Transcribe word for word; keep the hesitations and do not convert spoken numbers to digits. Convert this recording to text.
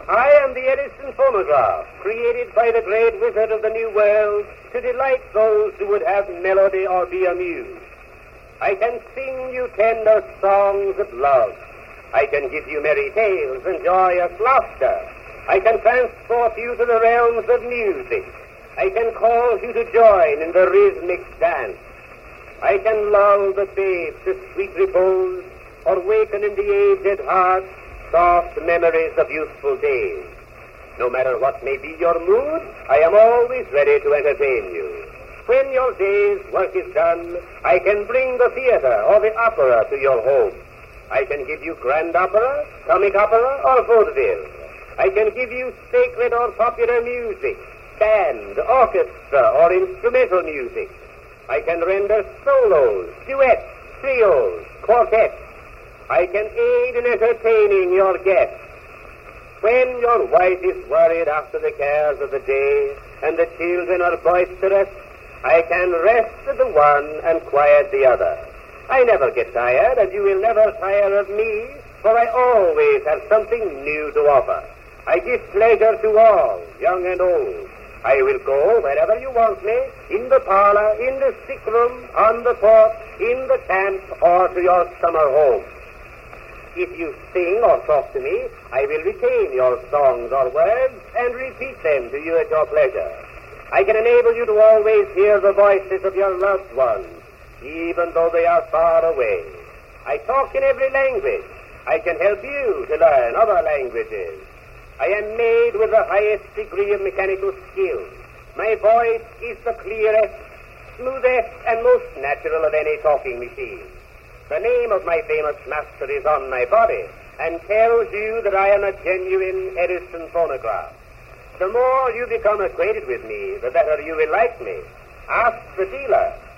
I am the Edison phonograph, created by the great wizard of the New World to delight those who would have melody or be amused. I can sing you tender songs of love. I can give you merry tales and joyous laughter. I can transport you to the realms of music. I can cause you to join in the rhythmic dance. I can lull the babe to sweet repose, or waken in the aged heart soft memories of youthful days. No matter what may be your mood, I am always ready to entertain you. When your day's work is done, I can bring the theater or the opera to your home. I can give you grand opera, comic opera, or vaudeville. I can give you sacred or popular music, band, orchestra, or instrumental music. I can render solos, duets, trios, quartets. I can aid in entertaining your guests. When your wife is worried after the cares of the day and the children are boisterous, I can rest the one and quiet the other. I never get tired, and you will never tire of me, for I always have something new to offer. I give pleasure to all, young and old. I will go wherever you want me, in the parlor, in the sick room, on the porch, in the camp, or to your summer home. If you sing or talk to me, I will retain your songs or words and repeat them to you at your pleasure. I can enable you to always hear the voices of your loved ones, even though they are far away. I talk in every language. I can help you to learn other languages. I am made with the highest degree of mechanical skill. My voice is the clearest, smoothest, and most natural of any talking machine. The name of my famous master is on my body and tells you that I am a genuine Edison phonograph. The more you become acquainted with me, the better you will like me. Ask the dealer.